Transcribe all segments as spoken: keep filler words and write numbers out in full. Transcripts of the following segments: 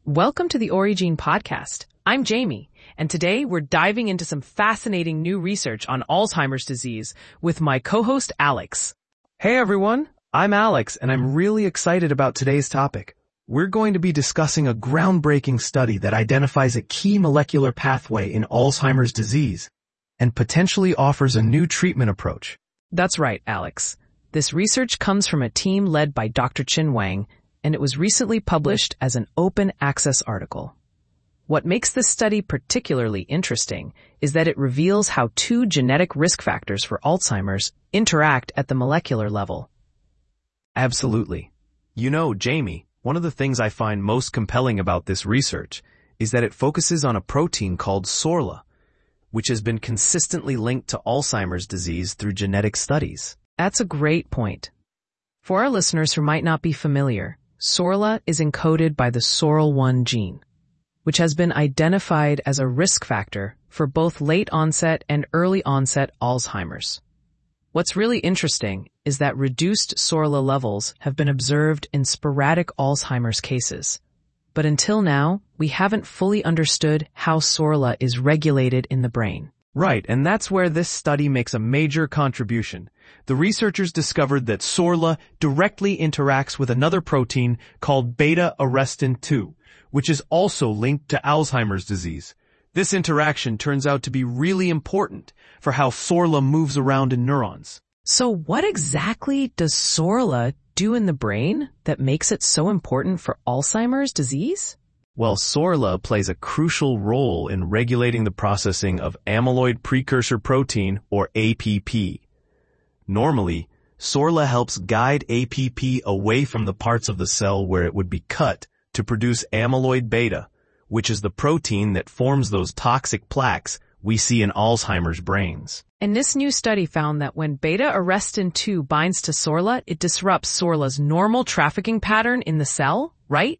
Welcome to the Origene podcast. I'm Jamie, and today we're diving into some fascinating new research on Alzheimer's disease with my co-host Alex. Hey everyone, I'm Alex, and I'm really excited about today's topic. We're going to be discussing a groundbreaking study that identifies a key molecular pathway in Alzheimer's disease and potentially offers a new treatment approach. That's right, Alex. This research comes from a team led by Doctor Chin Wang, and it was recently published as an open access article. What makes this study particularly interesting is that it reveals how two genetic risk factors for Alzheimer's interact at the molecular level. Absolutely. You know, Jamie, one of the things I find most compelling about this research is that it focuses on a protein called SORLA, which has been consistently linked to Alzheimer's disease through genetic studies. That's a great point. For our listeners who might not be familiar, SORLA is encoded by the S O R L one gene, which has been identified as a risk factor for both late onset and early onset Alzheimer's. What's really interesting is that reduced SORLA levels have been observed in sporadic Alzheimer's cases. But until now, we haven't fully understood how SORLA is regulated in the brain. Right, and that's where this study makes a major contribution. The researchers discovered that SORLA directly interacts with another protein called beta-arrestin two, which is also linked to Alzheimer's disease. This interaction turns out to be really important for how SORLA moves around in neurons. So what exactly does SORLA do in the brain that makes it so important for Alzheimer's disease? Well, SORLA plays a crucial role in regulating the processing of amyloid precursor protein, or A P P. Normally, SORLA helps guide A P P away from the parts of the cell where it would be cut to produce amyloid beta, which is the protein that forms those toxic plaques we see in Alzheimer's brains. And this new study found that when beta-arrestin two binds to SORLA, it disrupts SORLA's normal trafficking pattern in the cell, right?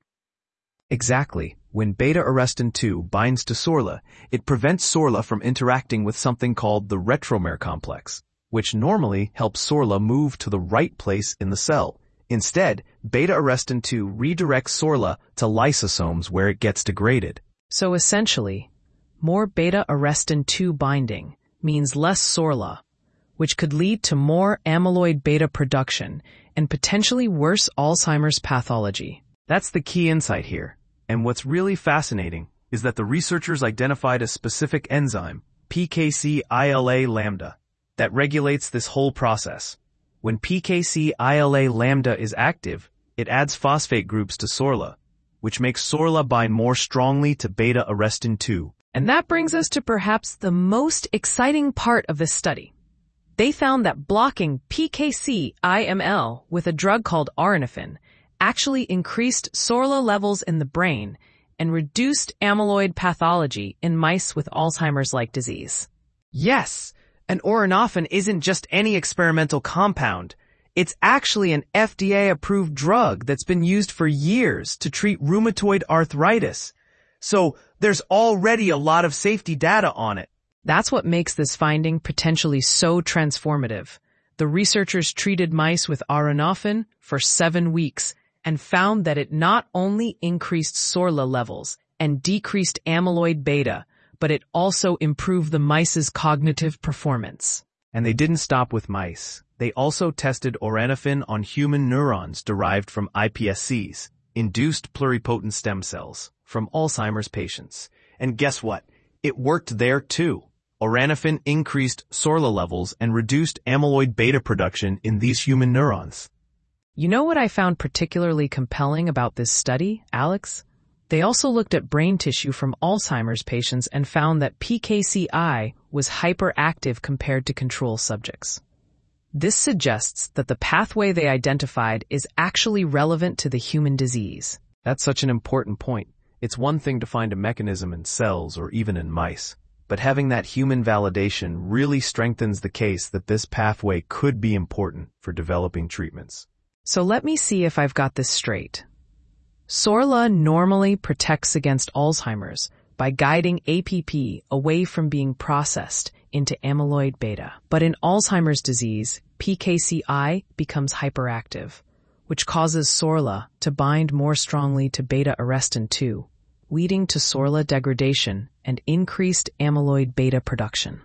Exactly. When beta-arrestin two binds to SORLA, it prevents SORLA from interacting with something called the retromer complex, which normally helps SORLA move to the right place in the cell. Instead, beta-arrestin two redirects SORLA to lysosomes where it gets degraded. So essentially, more beta-arrestin two binding means less SORLA, which could lead to more amyloid beta production and potentially worse Alzheimer's pathology. That's the key insight here. And what's really fascinating is that the researchers identified a specific enzyme, P K C I L A lambda, that regulates this whole process. When P K C I L A lambda is active, it adds phosphate groups to SORLA, which makes SORLA bind more strongly to beta-arrestin two. And that brings us to perhaps the most exciting part of this study. They found that blocking P K C I M L with a drug called auranofin actually increased SORLA levels in the brain and reduced amyloid pathology in mice with Alzheimer's-like disease. Yes, and auranofin isn't just any experimental compound. It's actually an F D A-approved drug that's been used for years to treat rheumatoid arthritis. So there's already a lot of safety data on it. That's what makes this finding potentially so transformative. The researchers treated mice with auranofin for seven weeks and found that it not only increased SORLA levels and decreased amyloid beta, but it also improved the mice's cognitive performance. And they didn't stop with mice. They also tested auranofin on human neurons derived from I P S Cs, induced pluripotent stem cells, from Alzheimer's patients. And guess what? It worked there too. Auranofin increased SORLA levels and reduced amyloid beta production in these human neurons. You know what I found particularly compelling about this study, Alex? They also looked at brain tissue from Alzheimer's patients and found that P K C I was hyperactive compared to control subjects. This suggests that the pathway they identified is actually relevant to the human disease. That's such an important point. It's one thing to find a mechanism in cells or even in mice, but having that human validation really strengthens the case that this pathway could be important for developing treatments. So let me see if I've got this straight. SORLA normally protects against Alzheimer's by guiding A P P away from being processed into amyloid beta. But in Alzheimer's disease, P K C I becomes hyperactive, which causes SORLA to bind more strongly to beta-arrestin two. leading to sorla degradation and increased amyloid beta production.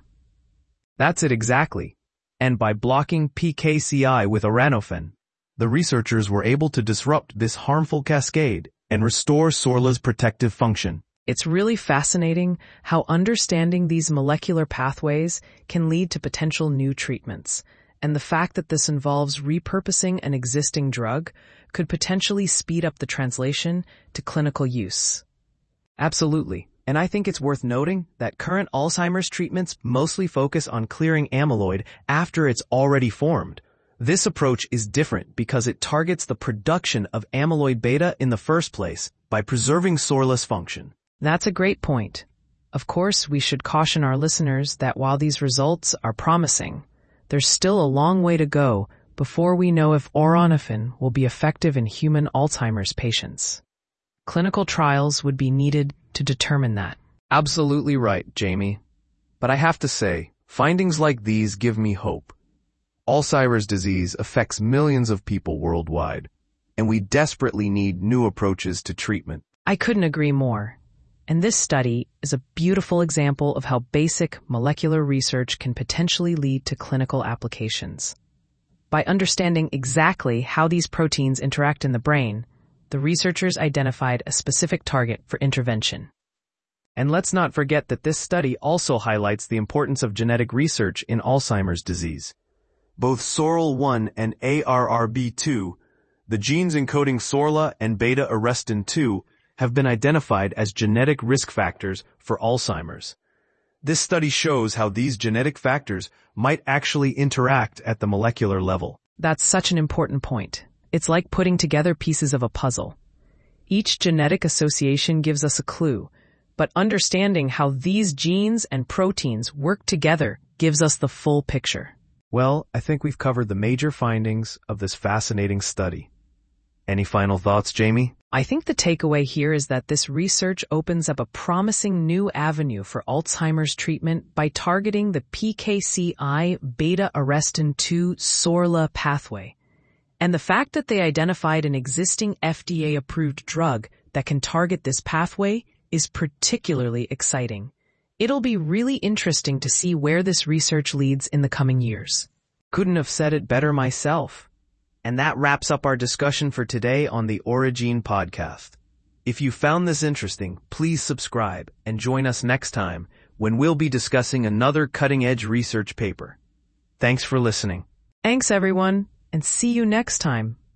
That's it exactly. And by blocking P K C I with oranofen, the researchers were able to disrupt this harmful cascade and restore sorla's protective function. It's really fascinating how understanding these molecular pathways can lead to potential new treatments, and the fact that this involves repurposing an existing drug could potentially speed up the translation to clinical use. Absolutely. And I think it's worth noting that current Alzheimer's treatments mostly focus on clearing amyloid after it's already formed. This approach is different because it targets the production of amyloid beta in the first place by preserving sorla's function. That's a great point. Of course, we should caution our listeners that while these results are promising, there's still a long way to go before we know if oranofen will be effective in human Alzheimer's patients. Clinical trials would be needed to determine that. Absolutely right, Jamie. But I have to say, findings like these give me hope. Alzheimer's disease affects millions of people worldwide, and we desperately need new approaches to treatment. I couldn't agree more. And this study is a beautiful example of how basic molecular research can potentially lead to clinical applications. By understanding exactly how these proteins interact in the brain, the researchers identified a specific target for intervention. And let's not forget that this study also highlights the importance of genetic research in Alzheimer's disease. Both S O R L one and A R R B two, the genes encoding sorla and beta-arrestin two, have been identified as genetic risk factors for Alzheimer's. This study shows how these genetic factors might actually interact at the molecular level. That's such an important point. It's like putting together pieces of a puzzle. Each genetic association gives us a clue, but understanding how these genes and proteins work together gives us the full picture. Well, I think we've covered the major findings of this fascinating study. Any final thoughts, Jamie? I think the takeaway here is that this research opens up a promising new avenue for Alzheimer's treatment by targeting the P K C I beta-arrestin two sorla pathway. And the fact that they identified an existing F D A-approved drug that can target this pathway is particularly exciting. It'll be really interesting to see where this research leads in the coming years. Couldn't have said it better myself. And that wraps up our discussion for today on the Origene podcast. If you found this interesting, please subscribe and join us next time when we'll be discussing another cutting-edge research paper. Thanks for listening. Thanks, everyone, and see you next time.